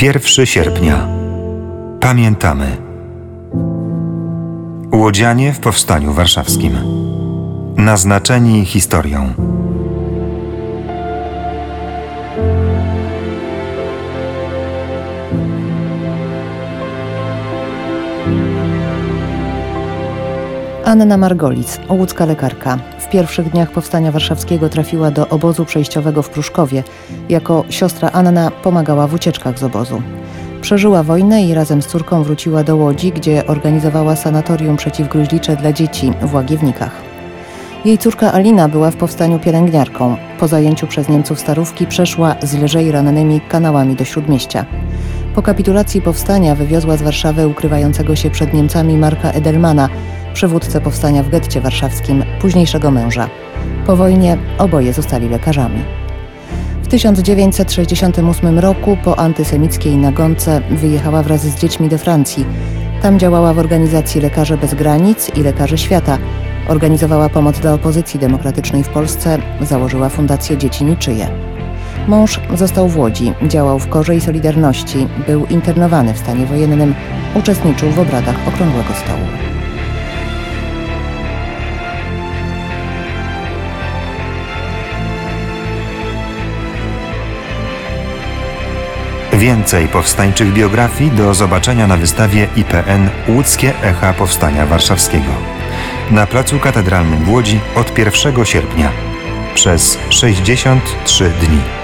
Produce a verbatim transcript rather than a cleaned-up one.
pierwszego sierpnia. Pamiętamy. Łodzianie w Powstaniu Warszawskim. Naznaczeni historią. Anna Margolic, łódzka lekarka. W pierwszych dniach Powstania Warszawskiego trafiła do obozu przejściowego w Pruszkowie. Jako siostra Anna pomagała w ucieczkach z obozu. Przeżyła wojnę i razem z córką wróciła do Łodzi, gdzie organizowała sanatorium przeciwgruźlicze dla dzieci w Łagiewnikach. Jej córka Alina była w powstaniu pielęgniarką. Po zajęciu przez Niemców Starówki przeszła z lżej rannymi kanałami do Śródmieścia. Po kapitulacji powstania wywiozła z Warszawy ukrywającego się przed Niemcami Marka Edelmana, przywódcę powstania w getcie warszawskim, późniejszego męża. Po wojnie oboje zostali lekarzami. W tysiąc dziewięćset sześćdziesiątym ósmym roku po antysemickiej nagonce wyjechała wraz z dziećmi do Francji. Tam działała w organizacji Lekarze Bez Granic i Lekarze Świata. Organizowała pomoc dla opozycji demokratycznej w Polsce, założyła Fundację Dzieci Niczyje. Mąż został w Łodzi, działał w Korze i Solidarności, był internowany w stanie wojennym, uczestniczył w obradach Okrągłego Stołu. Więcej powstańczych biografii do zobaczenia na wystawie I P N Łódzkie Echa Powstania Warszawskiego na Placu Katedralnym w Łodzi od pierwszego sierpnia przez sześćdziesiąt trzy dni.